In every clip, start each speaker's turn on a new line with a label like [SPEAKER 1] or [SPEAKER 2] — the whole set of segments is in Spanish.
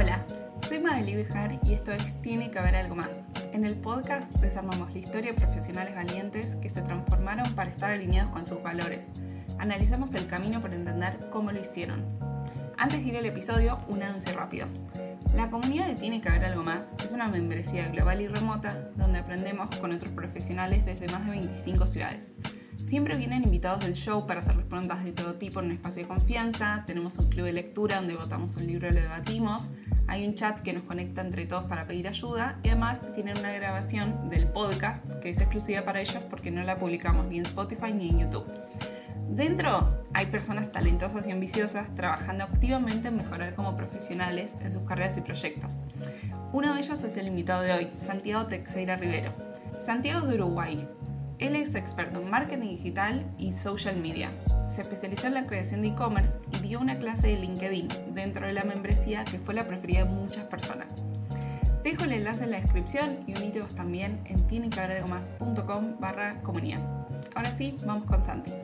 [SPEAKER 1] Hola, soy Madely Bejar y esto es Tiene que haber algo más. En el podcast desarmamos la historia de profesionales valientes que se transformaron para estar alineados con sus valores. Analizamos el camino para entender cómo lo hicieron. Antes de ir al episodio, un anuncio rápido. La comunidad de Tiene que haber algo más es una membresía global y remota donde aprendemos con otros profesionales desde más de 25 ciudades. Siempre vienen invitados del show para hacer preguntas de todo tipo en un espacio de confianza. Tenemos un club de lectura donde votamos un libro y lo debatimos. Hay un chat que nos conecta entre todos para pedir ayuda. Y además tienen una grabación del podcast que es exclusiva para ellos porque no la publicamos ni en Spotify ni en YouTube. Dentro hay personas talentosas y ambiciosas trabajando activamente en mejorar como profesionales en sus carreras y proyectos. Uno de ellos es el invitado de hoy, Santiago Teixeira Rivero. Santiago es de Uruguay. Él es experto en marketing digital y social media. Se especializó en la creación de e-commerce y dio una clase de LinkedIn dentro de la membresía que fue la preferida de muchas personas. Dejo el enlace en la descripción y uníteos también en tienenquehaberalgomás.com/comunidad. Ahora sí, vamos con Santi.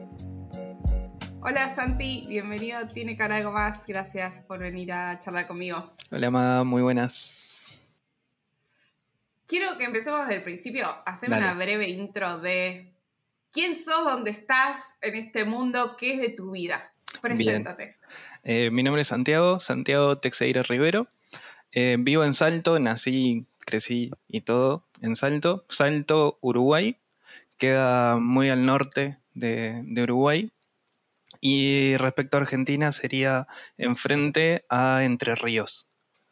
[SPEAKER 1] Hola Santi, bienvenido a Tiene que haber algo más. Gracias por venir a charlar conmigo.
[SPEAKER 2] Hola Amada, muy buenas.
[SPEAKER 1] Quiero que empecemos desde el principio. Haceme
[SPEAKER 2] Dale.
[SPEAKER 1] una breve intro de quién sos, dónde estás en este mundo, qué es de tu vida. Preséntate.
[SPEAKER 2] Mi nombre es Santiago Teixeira Rivero. Vivo en Salto, nací, crecí y todo en Salto. Salto, Uruguay. Queda muy al norte de Uruguay. Y respecto a Argentina sería enfrente a Entre Ríos.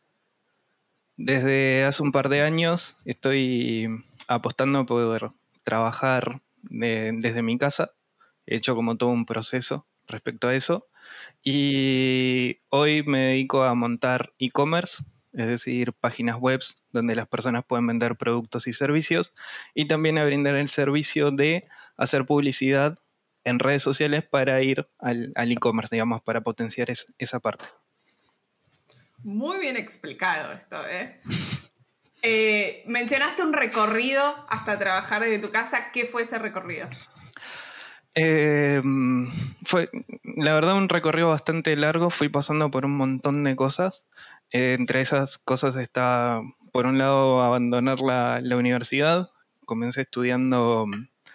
[SPEAKER 2] Desde hace un par de años estoy apostando por trabajar desde mi casa. He hecho como todo un proceso respecto a eso. Y hoy me dedico a montar e-commerce, es decir, páginas web donde las personas pueden vender productos y servicios. Y también a brindar el servicio de hacer publicidad en redes sociales para ir al e-commerce, digamos, para potenciar esa parte.
[SPEAKER 1] Muy bien explicado esto, ¿eh? Mencionaste un recorrido hasta trabajar desde tu casa. ¿Qué fue ese recorrido?
[SPEAKER 2] Fue, la verdad, un recorrido bastante largo. Fui pasando por un montón de cosas. Entre esas cosas está, por un lado, abandonar la universidad. Comencé estudiando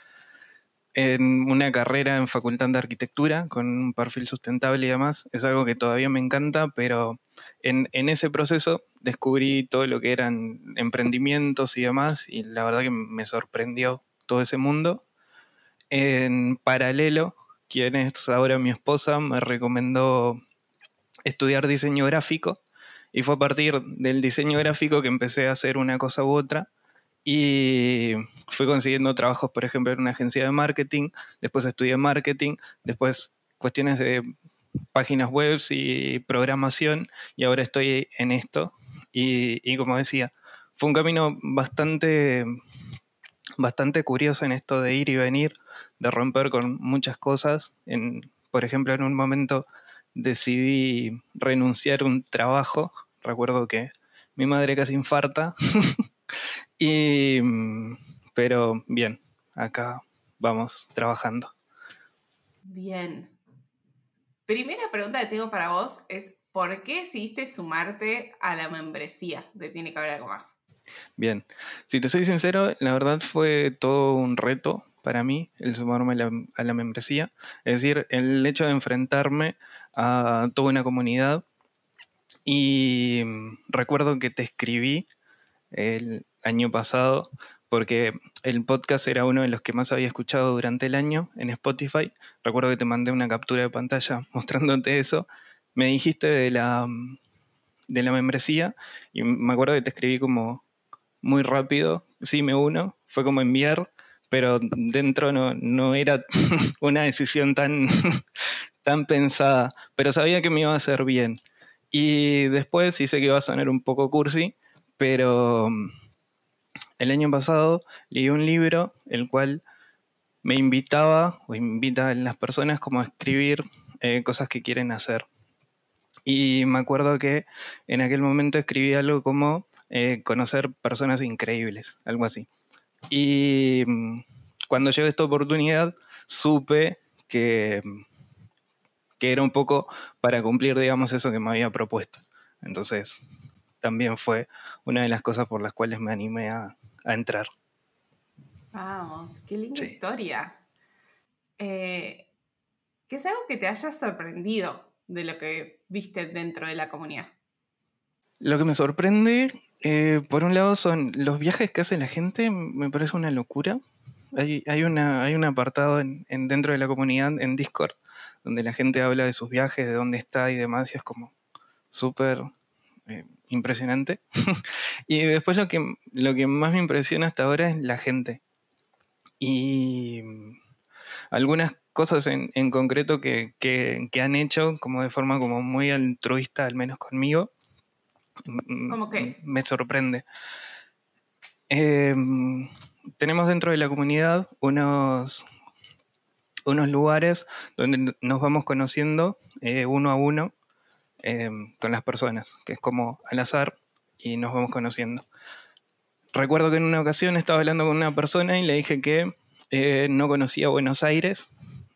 [SPEAKER 2] en una carrera en Facultad de Arquitectura con un perfil sustentable y demás. Es algo que todavía me encanta, pero en ese proceso descubrí todo lo que eran emprendimientos y demás, y la verdad que me sorprendió todo ese mundo. En paralelo, quien es ahora mi esposa, me recomendó estudiar diseño gráfico, y fue a partir del diseño gráfico que empecé a hacer una cosa u otra. Y fui consiguiendo trabajos, por ejemplo, en una agencia de marketing. Después estudié marketing, después cuestiones de páginas web y programación, y ahora estoy en esto. Y como decía, fue un camino bastante curioso en esto de ir y venir, de romper con muchas cosas. Por ejemplo, en un momento decidí renunciar a un trabajo. Recuerdo que mi madre casi infarta. Pero bien, acá vamos trabajando.
[SPEAKER 1] Bien. Primera pregunta que tengo para vos es ¿por qué decidiste sumarte a la membresía de Tiene que haber algo más?
[SPEAKER 2] Bien, si te soy sincero, la verdad fue todo un reto para mí el sumarme a la membresía. Es decir, el hecho de enfrentarme a toda una comunidad. Y recuerdo que te escribí el año pasado porque el podcast era uno de los que más había escuchado durante el año en Spotify. Recuerdo que te mandé una captura de pantalla mostrándote eso. Me dijiste de la membresía y me acuerdo que te escribí como muy rápido, sí, me uno, fue como enviar, pero dentro no era una decisión tan, tan pensada, pero sabía que me iba a hacer bien. Y después sí sé que iba a sonar un poco cursi, pero el año pasado leí un libro el cual me invitaba o invita a las personas como a escribir cosas que quieren hacer. Y me acuerdo que en aquel momento escribí algo como conocer personas increíbles, algo así. Y cuando llegó esta oportunidad supe que era un poco para cumplir, digamos, eso que me había propuesto. Entonces, también fue una de las cosas por las cuales me animé a entrar.
[SPEAKER 1] Vamos, qué linda
[SPEAKER 2] Sí.
[SPEAKER 1] historia. ¿Qué es algo que te haya sorprendido de lo que viste dentro de la comunidad?
[SPEAKER 2] Lo que me sorprende, por un lado, son los viajes que hace la gente, me parece una locura. Hay un apartado dentro de la comunidad en Discord donde la gente habla de sus viajes, de dónde está y demás, y es como súper impresionante. Y después lo que más me impresiona hasta ahora es la gente. Y algunas cosas en concreto que han hecho como de forma como muy altruista, al menos conmigo,
[SPEAKER 1] ¿Cómo qué?
[SPEAKER 2] me sorprende. Eh, Tenemos dentro de la comunidad unos lugares donde nos vamos conociendo uno a uno con las personas, que es como al azar y nos vamos conociendo. Recuerdo que en una ocasión estaba hablando con una persona y le dije que no conocía Buenos Aires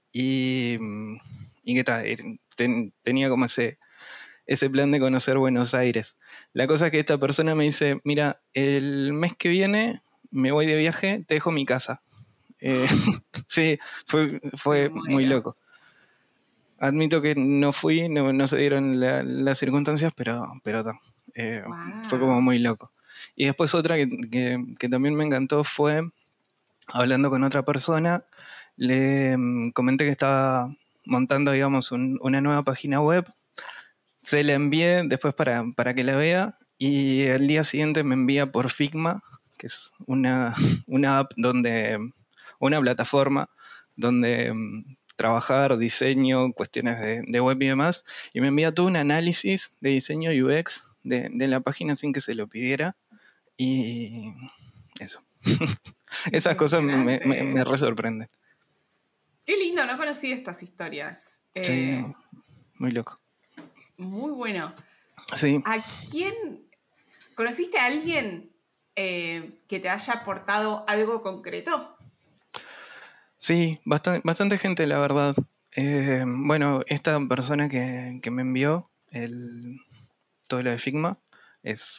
[SPEAKER 2] y que tenía como ese plan de conocer Buenos Aires. La cosa es que esta persona me dice, mira, el mes que viene me voy de viaje, te dejo mi casa. Eh, sí,
[SPEAKER 1] Me
[SPEAKER 2] fue muy
[SPEAKER 1] muero.
[SPEAKER 2] loco. Admito que no fui, no se dieron las circunstancias, pero fue como
[SPEAKER 1] Wow.
[SPEAKER 2] muy loco. Y después otra que también me encantó fue, hablando con otra persona, le comenté que estaba montando, digamos, una nueva página web. Se la envié después para que la vea y al día siguiente me envía por Figma, que es una app una plataforma donde trabajar, diseño, cuestiones de web y demás, y me envía todo un análisis de diseño UX de la página sin que se lo pidiera y eso. Esas cosas me
[SPEAKER 1] Impresionante.
[SPEAKER 2] re sorprenden.
[SPEAKER 1] Qué lindo, no conocí estas historias.
[SPEAKER 2] Sí, muy loco.
[SPEAKER 1] Muy bueno.
[SPEAKER 2] Sí,
[SPEAKER 1] ¿A quién conociste a alguien que te haya aportado algo concreto?
[SPEAKER 2] sí, bastante gente, la verdad. Bueno, esta persona que me envió todo lo de Figma es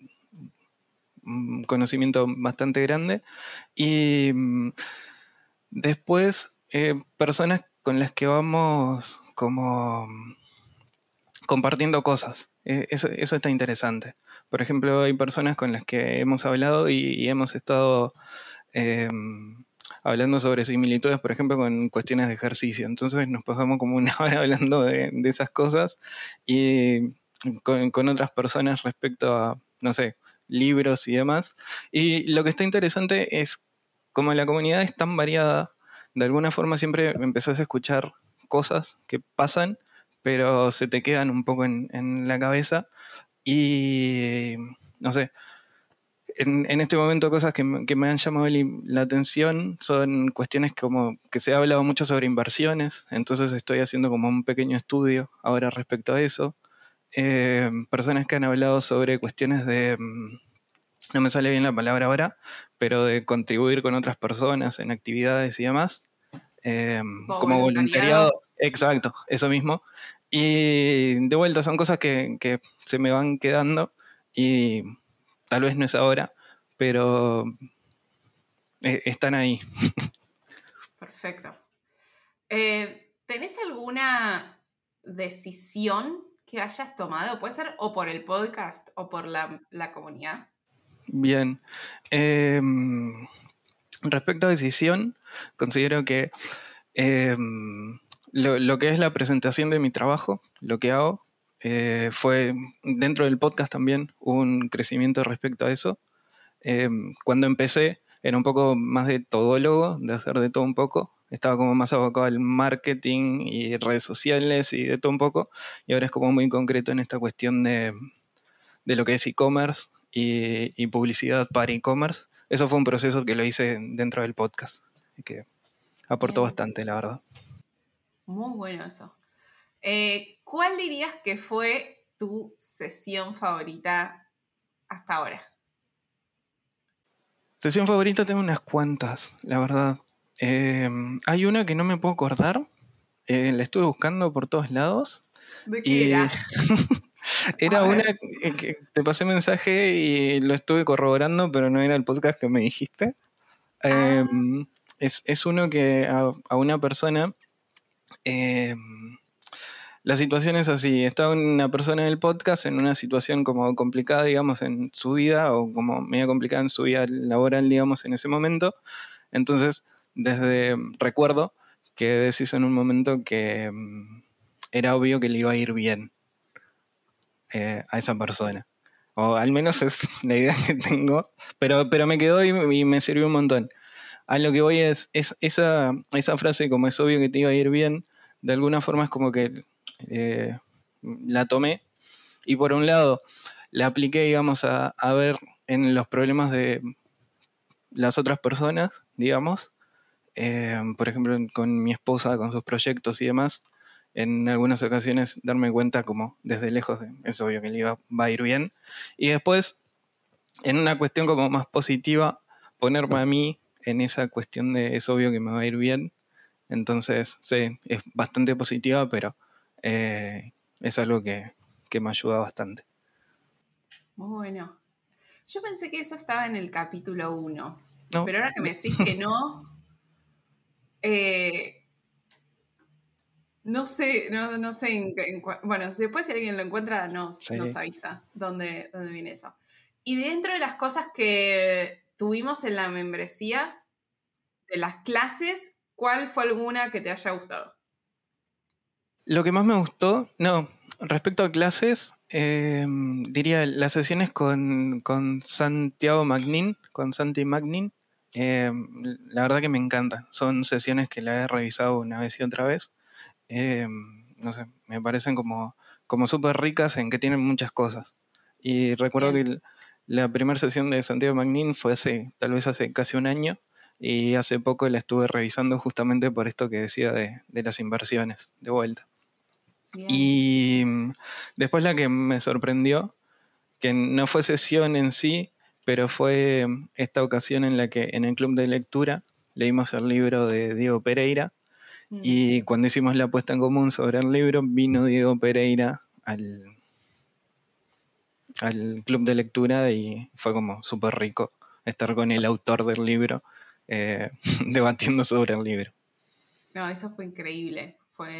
[SPEAKER 2] un conocimiento bastante grande. Y después, personas con las que vamos como compartiendo cosas. Eso está interesante. Por ejemplo, hay personas con las que hemos hablado y hemos estado eh, hablando sobre similitudes, por ejemplo, con cuestiones de ejercicio. Entonces nos pasamos como una hora hablando de esas cosas y con otras personas respecto a, no sé, libros y demás. Y lo que está interesante es, como la comunidad es tan variada, de alguna forma siempre empezás a escuchar cosas que pasan, pero se te quedan un poco en la cabeza y, no sé, en este momento cosas que me han llamado la atención son cuestiones como que se ha hablado mucho sobre inversiones, entonces estoy haciendo como un pequeño estudio ahora respecto a eso. Personas que han hablado sobre cuestiones no me sale bien la palabra ahora, pero de contribuir con otras personas en actividades y demás, eh,
[SPEAKER 1] ¿O
[SPEAKER 2] como
[SPEAKER 1] voluntariado?
[SPEAKER 2] voluntariado, exacto, eso mismo. Y de vuelta son cosas que se me van quedando y tal vez no es ahora, pero están ahí.
[SPEAKER 1] Perfecto. ¿Tenés alguna decisión que hayas tomado? Puede ser o por el podcast o por la comunidad.
[SPEAKER 2] Bien. Eh, Respecto a decisión, considero que eh, lo que es la presentación de mi trabajo, lo que hago, fue dentro del podcast también un crecimiento respecto a eso. Eh, Cuando empecé era un poco más de todólogo, de hacer de todo un poco. Estaba como más abocado al marketing y redes sociales y de todo un poco. Y ahora es como muy concreto en esta cuestión de lo que es e-commerce y publicidad para e-commerce. Eso fue un proceso que lo hice dentro del podcast y que aportó
[SPEAKER 1] Bien,
[SPEAKER 2] bastante, la verdad.
[SPEAKER 1] muy bueno eso. ¿Cuál dirías que fue tu sesión favorita hasta ahora?
[SPEAKER 2] Sesión favorita tengo unas cuantas, la verdad. Hay una que no me puedo acordar. La estuve buscando por todos lados.
[SPEAKER 1] ¿De qué
[SPEAKER 2] Y
[SPEAKER 1] era?
[SPEAKER 2] Era una que te pasé mensaje y lo estuve corroborando, pero no era el podcast que me dijiste.
[SPEAKER 1] Ah,
[SPEAKER 2] Es uno que a una persona... eh, la situación es así, está una persona en el podcast en una situación como complicada, digamos, en su vida, o como media complicada en su vida laboral, digamos, en ese momento. Entonces, recuerdo que decís en un momento que era obvio que le iba a ir bien a esa persona. O al menos es la idea que tengo, pero me quedó y me sirvió un montón. A lo que voy es esa frase, como es obvio que te iba a ir bien, de alguna forma es como que la tomé y por un lado la apliqué, digamos, a ver en los problemas de las otras personas, digamos. Por ejemplo, con mi esposa, con sus proyectos y demás, en algunas ocasiones darme cuenta como desde lejos es obvio que le va a ir bien. Y después, en una cuestión como más positiva, ponerme a mí en esa cuestión de es obvio que me va a ir bien. Entonces, sí, es bastante positiva, pero es algo que me ayuda bastante.
[SPEAKER 1] muy bueno. Yo pensé que eso estaba en el capítulo 1,
[SPEAKER 2] No,
[SPEAKER 1] pero ahora que me decís que no, eh, no sé, no sé bueno, después si alguien lo encuentra nos
[SPEAKER 2] sí.
[SPEAKER 1] avisa dónde viene eso. Y dentro de las cosas que tuvimos en la membresía de las clases, ¿cuál fue alguna que te haya gustado?
[SPEAKER 2] Lo que más me gustó, no, respecto a clases, diría las sesiones con Santiago Magnin, con Santi Magnin, la verdad que me encantan. Son sesiones que la he revisado una vez y otra vez. Eh, no sé, me parecen como súper ricas en que tienen muchas cosas. Y recuerdo
[SPEAKER 1] Bien,
[SPEAKER 2] que la primera sesión de Santiago Magnin fue tal vez hace casi un año, y hace poco la estuve revisando justamente por esto que decía de las inversiones, de vuelta.
[SPEAKER 1] bien.
[SPEAKER 2] Y después la que me sorprendió, que no fue sesión en sí, pero fue esta ocasión en la que en el club de lectura leímos el libro de Diego Pereira,
[SPEAKER 1] Mm.
[SPEAKER 2] y cuando hicimos la puesta en común sobre el libro, vino Diego Pereira al club de lectura y fue como súper rico estar con el autor del libro eh, debatiendo sobre el libro.
[SPEAKER 1] No, eso fue increíble.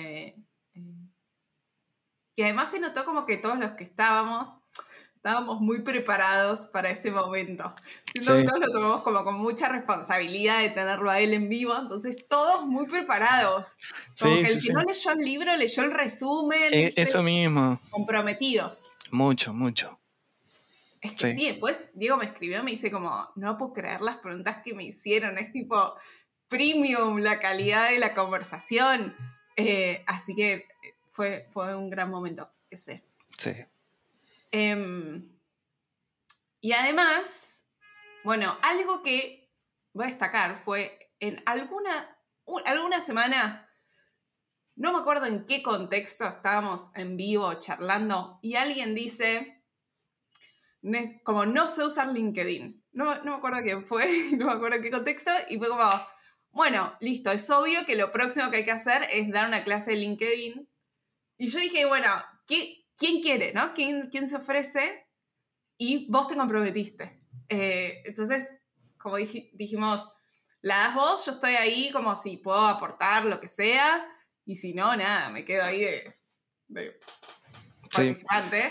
[SPEAKER 1] Y además se notó como que todos los que estábamos muy preparados para ese momento. Siento que
[SPEAKER 2] Sí,
[SPEAKER 1] todos lo tomamos como con mucha responsabilidad de tenerlo a él en vivo, entonces todos muy preparados. Como
[SPEAKER 2] sí,
[SPEAKER 1] que
[SPEAKER 2] sí,
[SPEAKER 1] el que
[SPEAKER 2] sí.
[SPEAKER 1] no leyó el libro leyó el resumen, ¿viste?
[SPEAKER 2] Eso mismo,
[SPEAKER 1] Comprometidos.
[SPEAKER 2] mucho, mucho.
[SPEAKER 1] Es que
[SPEAKER 2] Sí,
[SPEAKER 1] sí, después Diego me escribió, me dice como, no puedo creer las preguntas que me hicieron, es tipo premium la calidad de la conversación. Así que fue un gran momento ese.
[SPEAKER 2] sí.
[SPEAKER 1] Em, y además, bueno, algo que voy a destacar fue en alguna semana, no me acuerdo en qué contexto estábamos en vivo charlando, y alguien dice, como no sé usar LinkedIn. No me acuerdo quién fue, no me acuerdo en qué contexto, y fue como, bueno, listo, es obvio que lo próximo que hay que hacer es dar una clase de LinkedIn. Y yo dije, bueno, ¿quién quiere, no? ¿Quién se ofrece? Y vos te comprometiste. Entonces, como dijimos, la das vos, yo estoy ahí como si puedo aportar lo que sea, y si no, nada, me quedo ahí de
[SPEAKER 2] Sí,
[SPEAKER 1] participante.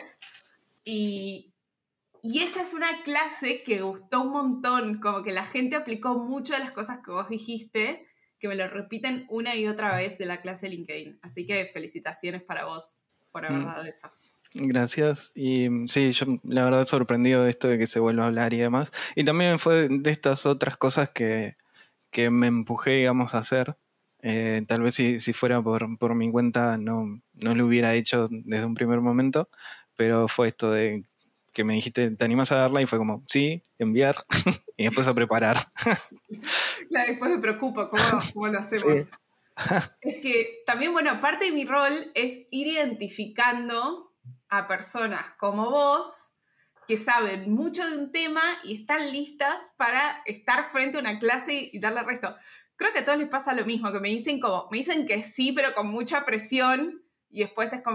[SPEAKER 1] Y esa es una clase que gustó un montón, como que la gente aplicó mucho de las cosas que vos dijiste, que me lo repiten una y otra vez de la clase de LinkedIn. Así que felicitaciones para vos por haber
[SPEAKER 2] mm,
[SPEAKER 1] dado eso.
[SPEAKER 2] gracias. Y sí, yo la verdad sorprendido de esto de que se vuelva a hablar y demás. Y también fue de estas otras cosas que me empujé, digamos, a hacer. Tal vez si fuera por mi cuenta no lo hubiera hecho desde un primer momento, pero fue esto de que me dijiste, ¿te animas a darla? Y fue como, sí, enviar y después a preparar.
[SPEAKER 1] Claro, después me preocupa cómo lo hacemos.
[SPEAKER 2] Sí,
[SPEAKER 1] Es que también, bueno, parte de mi rol es ir identificando a personas como vos que saben mucho de un tema y están listas para estar frente a una clase y darle el resto. Creo que a todos les pasa lo mismo, que me dicen que sí, pero con mucha presión, y después es como,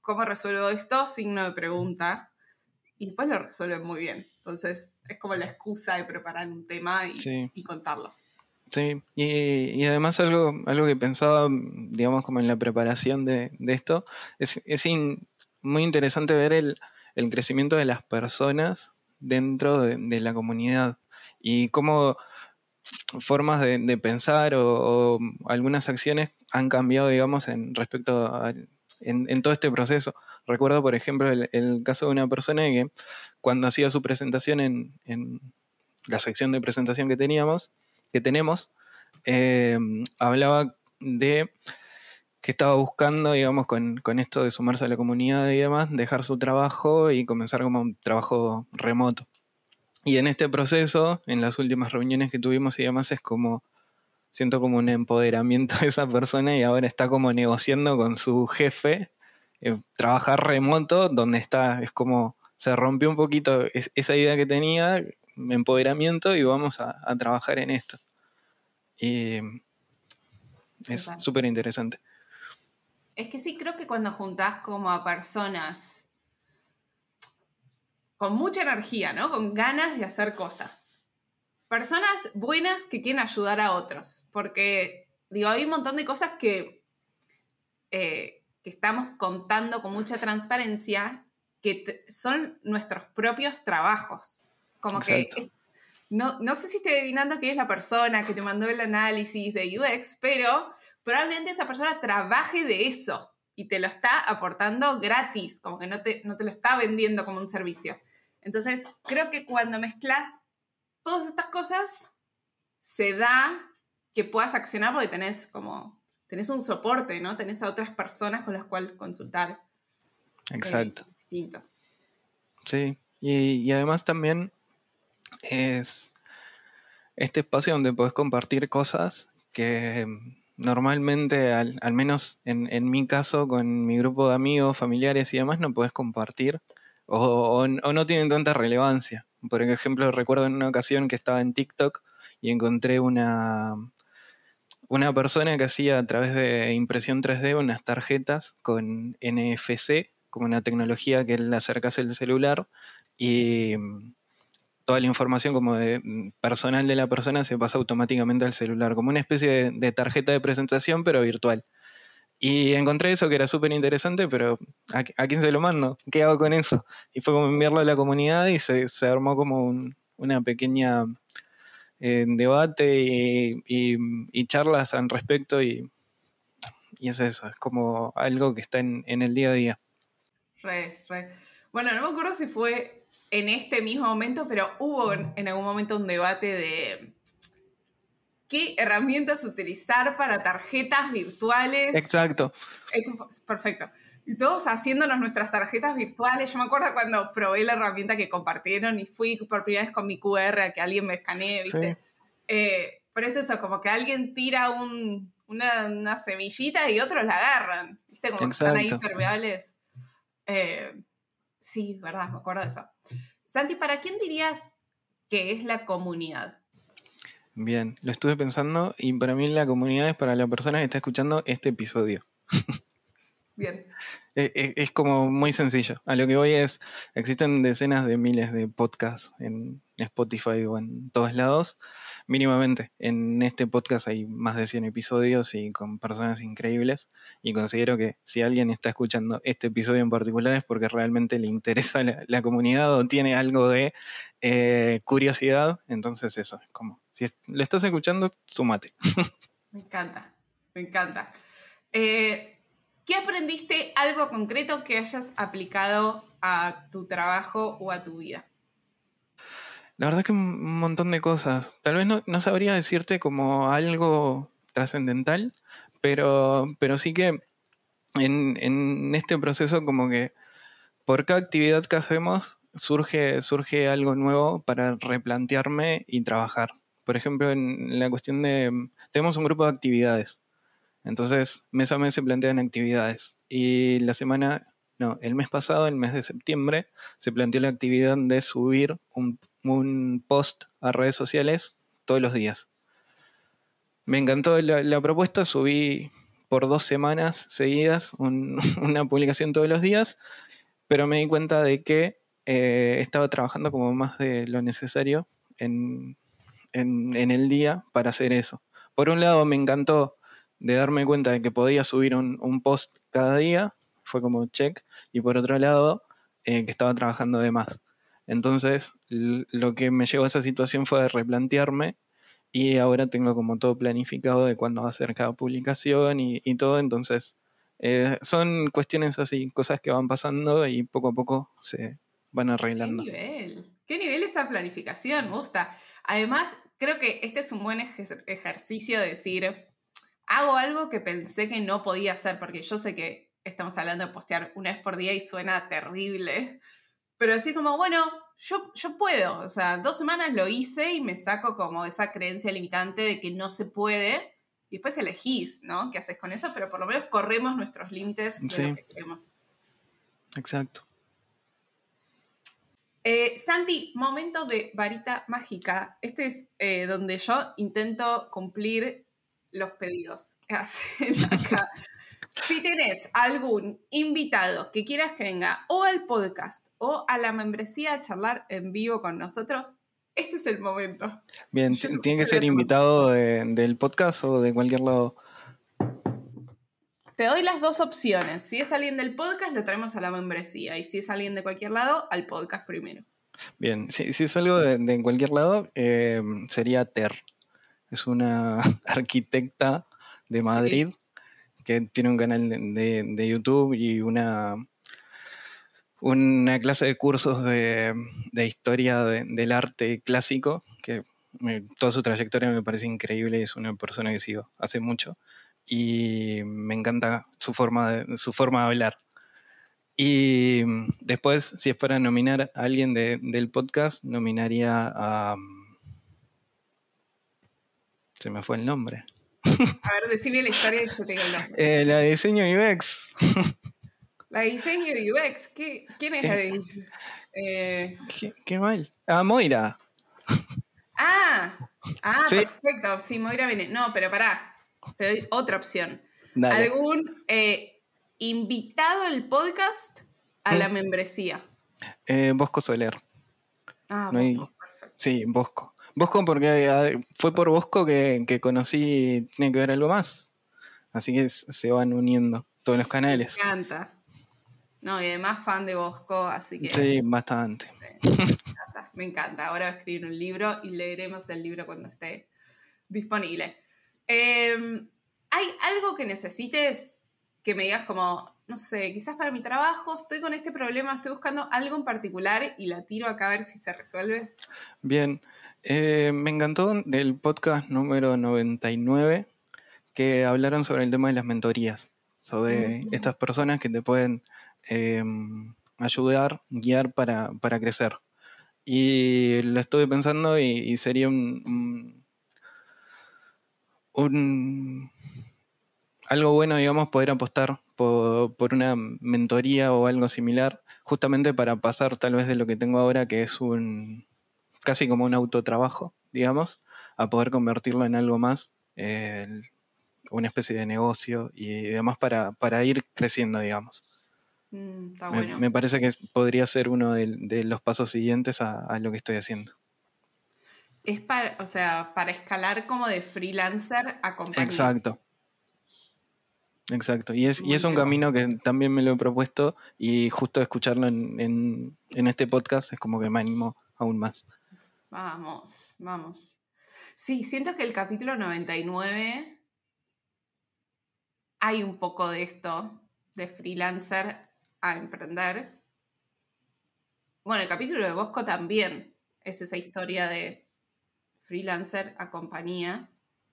[SPEAKER 1] ¿cómo resuelvo esto? Signo de pregunta. Y después lo resuelven muy bien. Entonces, es como la excusa de preparar un tema
[SPEAKER 2] Sí.
[SPEAKER 1] y contarlo.
[SPEAKER 2] Sí, y además algo que pensaba, digamos, como en la preparación de esto, muy interesante ver el crecimiento de las personas dentro de la comunidad y cómo formas de pensar o algunas acciones han cambiado, digamos, en todo este proceso. Recuerdo, por ejemplo, el caso de una persona que cuando hacía su presentación en la sección de presentación que tenemos, hablaba de que estaba buscando, digamos, con esto de sumarse a la comunidad y demás, dejar su trabajo y comenzar como un trabajo remoto. Y en este proceso, en las últimas reuniones que tuvimos y demás, siento como un empoderamiento de esa persona y ahora está como negociando con su jefe, trabajar remoto, donde es como, se rompió un poquito esa idea que tenía, empoderamiento, y vamos a trabajar en esto. Y es
[SPEAKER 1] Total.
[SPEAKER 2] súper interesante.
[SPEAKER 1] Es que sí, creo que cuando juntás como a personas con mucha energía, ¿no? Con ganas de hacer cosas. Personas buenas que quieren ayudar a otros. Porque, digo, hay un montón de cosas que estamos contando con mucha transparencia que son nuestros propios trabajos. Como
[SPEAKER 2] Exacto.
[SPEAKER 1] que no sé si estoy adivinando quién es la persona que te mandó el análisis de UX, pero probablemente esa persona trabaje de eso y te lo está aportando gratis, como que no te lo está vendiendo como un servicio. Entonces, creo que cuando mezclas todas estas cosas, se da que puedas accionar porque tenés un soporte, ¿no? Tenés a otras personas con las cuales consultar.
[SPEAKER 2] Exacto.
[SPEAKER 1] Distinto.
[SPEAKER 2] Sí. Y además también es este espacio donde podés compartir cosas que normalmente, al menos en mi caso, con mi grupo de amigos, familiares y demás, no podés compartir o no tienen tanta relevancia. Por ejemplo, recuerdo en una ocasión que estaba en TikTok y encontré una persona que hacía a través de impresión 3D unas tarjetas con NFC, como una tecnología que le acercas el celular y toda la información como personal de la persona se pasa automáticamente al celular, como una especie de tarjeta de presentación, pero virtual. Y encontré eso que era súper interesante, pero ¿a quién se lo mando? ¿Qué hago con eso? Y fue como enviarlo a la comunidad y se armó como una pequeña debate y charlas al respecto y es eso, es como algo que está en el día a día.
[SPEAKER 1] Re. Bueno, no me acuerdo si fue en este mismo momento, pero hubo en algún momento un debate de qué herramientas utilizar para tarjetas virtuales.
[SPEAKER 2] Exacto.
[SPEAKER 1] Esto fue perfecto. Y todos haciéndonos nuestras tarjetas virtuales. Yo me acuerdo cuando probé la herramienta que compartieron y fui por primera vez con mi QR a que alguien me escanee, ¿viste? Sí. Por eso, como que alguien tira una semillita y otros la agarran, ¿viste? Como que están ahí
[SPEAKER 2] Exacto.
[SPEAKER 1] permeables. Sí, verdad, me acuerdo de eso. Santi, ¿para quién dirías que es la comunidad?
[SPEAKER 2] Bien, lo estuve pensando y para mí la comunidad es para la persona que está escuchando este episodio.
[SPEAKER 1] Bien.
[SPEAKER 2] Es como muy sencillo. A lo que voy existen decenas de miles de podcasts en Spotify o en todos lados. Mínimamente, en este podcast hay más de 100 episodios y con personas increíbles. Y considero que si alguien está escuchando este episodio en particular es porque realmente le interesa la comunidad o tiene algo de curiosidad. Entonces eso, es como, si lo estás escuchando, súmate.
[SPEAKER 1] Me encanta, me encanta. ¿Qué aprendiste, algo concreto que hayas aplicado a tu trabajo o a tu vida?
[SPEAKER 2] La verdad que un montón de cosas. Tal vez no sabría decirte como algo trascendental, pero sí que en este proceso como que por cada actividad que hacemos surge algo nuevo para replantearme y trabajar. Por ejemplo, en la cuestión tenemos un grupo de actividades. Entonces, mes a mes se plantean actividades. Y el mes pasado, el mes de septiembre, se planteó la actividad de subir un post a redes sociales todos los días. Me encantó la propuesta, subí por 2 semanas seguidas una publicación todos los días, pero me di cuenta de que estaba trabajando como más de lo necesario en el día para hacer eso. Por un lado me encantó de darme cuenta de que podía subir un post cada día, fue como check, y por otro lado que estaba trabajando de más. Entonces lo que me llevó a esa situación fue replantearme y ahora tengo como todo planificado de cuándo va a ser cada publicación y todo, entonces son cuestiones así, cosas que van pasando y poco a poco se van arreglando.
[SPEAKER 1] Qué nivel esa planificación, me gusta. Además, creo que este es un buen ejercicio de decir, hago algo que pensé que no podía hacer, porque yo sé que estamos hablando de postear una vez por día y suena terrible, pero así como, bueno, yo puedo, o sea, 2 semanas lo hice y me saco como esa creencia limitante de que no se puede, y después elegís, ¿no? ¿Qué haces con eso? Pero por lo menos corremos nuestros límites de lo
[SPEAKER 2] Sí,
[SPEAKER 1] que queremos.
[SPEAKER 2] exacto.
[SPEAKER 1] Santi, momento de varita mágica. Este es donde yo intento cumplir los pedidos que hacen acá. Si tenés algún invitado que quieras que venga o al podcast o a la membresía a charlar en vivo con nosotros, este es el momento.
[SPEAKER 2] Bien,
[SPEAKER 1] Yo
[SPEAKER 2] ¿tiene que
[SPEAKER 1] te voy
[SPEAKER 2] ser
[SPEAKER 1] a tomar.
[SPEAKER 2] invitado del podcast o de cualquier lado?
[SPEAKER 1] Te doy las dos opciones. Si es alguien del podcast, lo traemos a la membresía. Y si es alguien de cualquier lado, al podcast primero.
[SPEAKER 2] Bien, si es algo de cualquier lado, sería Ter. Es una arquitecta de
[SPEAKER 1] Sí.
[SPEAKER 2] Madrid que tiene un canal de YouTube y una clase de cursos de historia del arte clásico, que toda su trayectoria me parece increíble y es una persona que sigo hace mucho. Y me encanta su forma de hablar. Y después, si es para nominar a alguien del podcast, nominaría a... Se me fue el nombre.
[SPEAKER 1] A ver, decime la historia y yo te digo el nombre.
[SPEAKER 2] La de diseño UX.
[SPEAKER 1] La de diseño de UX. ¿Quién es la
[SPEAKER 2] Eh,
[SPEAKER 1] de
[SPEAKER 2] qué mal. Ah, Moira.
[SPEAKER 1] Ah,
[SPEAKER 2] Sí,
[SPEAKER 1] perfecto. Sí, Moira viene. No, pero pará. Te doy otra opción.
[SPEAKER 2] dale.
[SPEAKER 1] ¿Algún invitado al podcast a la membresía?
[SPEAKER 2] Bosco Soler.
[SPEAKER 1] Ah,
[SPEAKER 2] No
[SPEAKER 1] vos,
[SPEAKER 2] hay...
[SPEAKER 1] perfecto.
[SPEAKER 2] Sí, Bosco. Bosco porque fue por Bosco que conocí, tiene que ver algo más. Así que se van uniendo todos los
[SPEAKER 1] Me
[SPEAKER 2] canales.
[SPEAKER 1] encanta. No, y además fan de Bosco, así que
[SPEAKER 2] Sí, bastante.
[SPEAKER 1] me encanta. Ahora voy a escribir un libro y leeremos el libro cuando esté disponible. ¿Hay algo que necesites que me digas como, no sé, quizás para mi trabajo estoy con este problema, estoy buscando algo en particular y la tiro acá a ver si se resuelve?
[SPEAKER 2] Bien. Me encantó del podcast número 99 que hablaron sobre el tema de las mentorías, sobre estas personas que te pueden ayudar, guiar para crecer. Y lo estuve pensando y sería un algo bueno, digamos, poder apostar por una mentoría o algo similar, justamente para pasar tal vez de lo que tengo ahora, que es casi como un autotrabajo, digamos, a poder convertirlo en algo más, una especie de negocio y demás para ir creciendo, digamos.
[SPEAKER 1] Está
[SPEAKER 2] Me,
[SPEAKER 1] bueno.
[SPEAKER 2] me parece que podría ser uno de los pasos siguientes a lo que estoy haciendo.
[SPEAKER 1] Es para, o sea, para escalar como de freelancer a compañía.
[SPEAKER 2] Exacto. Exacto, y es
[SPEAKER 1] Muy
[SPEAKER 2] un
[SPEAKER 1] bien.
[SPEAKER 2] camino que también me lo he propuesto y justo escucharlo en este podcast es como que me animo aún más.
[SPEAKER 1] Vamos, vamos. Sí, siento que el capítulo 99 hay un poco de esto, de freelancer a emprender. Bueno, el capítulo de Bosco también es esa historia de freelancer a compañía.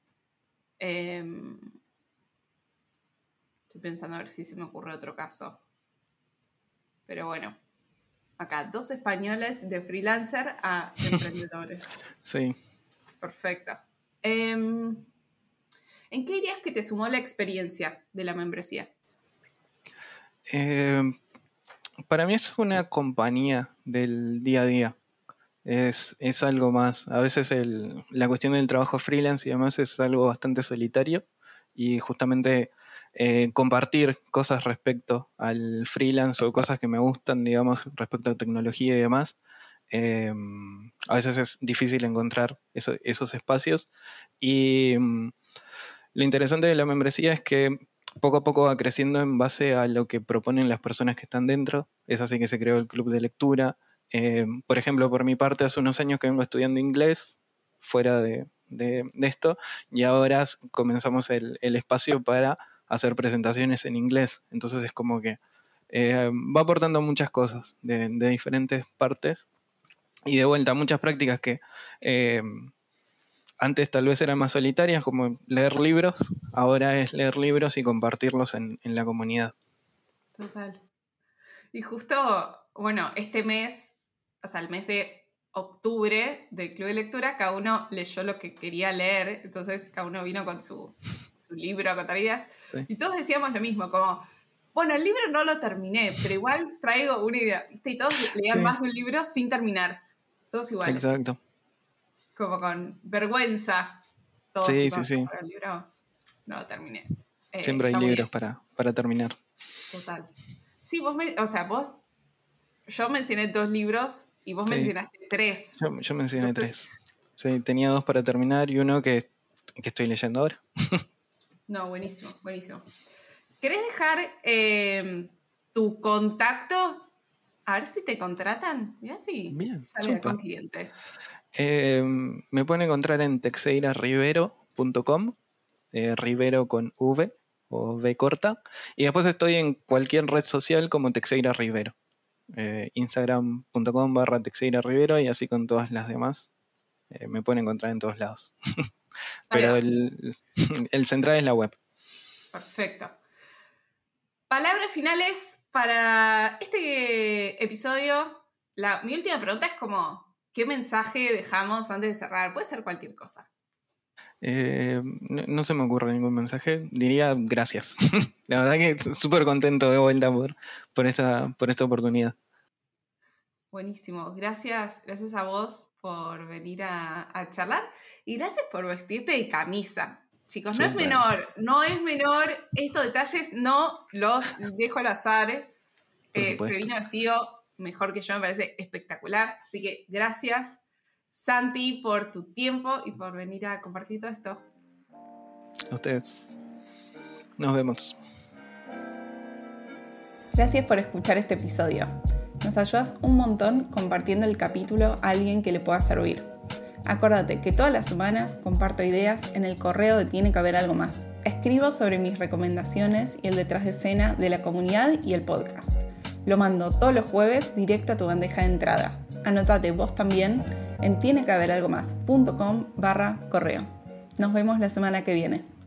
[SPEAKER 1] Estoy pensando a ver si se me ocurre otro caso. Pero bueno, acá, 2 españoles de freelancer a emprendedores.
[SPEAKER 2] Sí.
[SPEAKER 1] Perfecto. ¿En qué dirías que te sumó la experiencia de la membresía?
[SPEAKER 2] Eh, para mí es una compañía del día a día. Es algo más. A veces la cuestión del trabajo freelance y demás es algo bastante solitario y justamente compartir cosas respecto al freelance o cosas que me gustan, digamos, respecto a tecnología y demás. A veces es difícil encontrar esos espacios y lo interesante de la membresía es que poco a poco va creciendo en base a lo que proponen las personas que están dentro. Es así que se creó el club de lectura. Por ejemplo, por mi parte, hace unos años que vengo estudiando inglés fuera de esto, y ahora comenzamos el espacio para hacer presentaciones en inglés. Entonces es como que va aportando muchas cosas de diferentes partes, y de vuelta muchas prácticas que antes tal vez eran más solitarias, como leer libros. Ahora es leer libros y compartirlos en la comunidad.
[SPEAKER 1] Total. Y justo, bueno, este mes, o sea, el mes de octubre del Club de Lectura, cada uno leyó lo que quería leer, entonces cada uno vino con su libro a contar ideas, sí. Y todos decíamos lo mismo, como, bueno, el libro no lo terminé, pero igual traigo una idea, ¿viste? Y todos leían sí. Más de un libro sin terminar, todos iguales.
[SPEAKER 2] Exacto.
[SPEAKER 1] Como con vergüenza. Todos
[SPEAKER 2] sí,
[SPEAKER 1] tipo,
[SPEAKER 2] sí.
[SPEAKER 1] El libro no lo terminé.
[SPEAKER 2] Siempre hay libros para terminar.
[SPEAKER 1] Total. Sí, yo mencioné 2 libros y vos mencionaste 3.
[SPEAKER 2] Yo mencioné 3. Sí, tenía 2 para terminar y uno que estoy leyendo ahora.
[SPEAKER 1] No, buenísimo, buenísimo. ¿Querés dejar tu contacto? A ver si te contratan. Mirá si sale algún cliente.
[SPEAKER 2] Me pueden encontrar en teixeirarivero.com, Rivero con V o V corta, y después estoy en cualquier red social como Teixeira Rivero, instagram.com/teixeirarivero, y así con todas las demás. Me pueden encontrar en todos lados. Pero el central es la web.
[SPEAKER 1] Perfecto. Palabras finales para este episodio. Mi última pregunta es como, ¿qué mensaje dejamos antes de cerrar? Puede ser cualquier cosa.
[SPEAKER 2] No se me ocurre ningún mensaje. Diría gracias. La verdad que súper contento de vuelta por esta oportunidad.
[SPEAKER 1] Buenísimo. Gracias a vos por venir a charlar y gracias por vestirte de camisa. Chicos, no es menor. Estos detalles no los dejo al azar. Se vino vestido mejor que yo, me parece espectacular. Así que gracias, Santi, por tu tiempo y por venir a compartir todo esto.
[SPEAKER 2] A ustedes. Nos vemos.
[SPEAKER 1] Gracias por escuchar este episodio. Nos ayudas un montón compartiendo el capítulo a alguien que le pueda servir. Acuérdate que todas las semanas comparto ideas en el correo de Tiene que haber algo más. Escribo sobre mis recomendaciones y el detrás de escena de la comunidad y el podcast. Lo mando todos los jueves directo a tu bandeja de entrada. Anotate vos también en tienequehaberalgomás.com/correo. Nos vemos la semana que viene.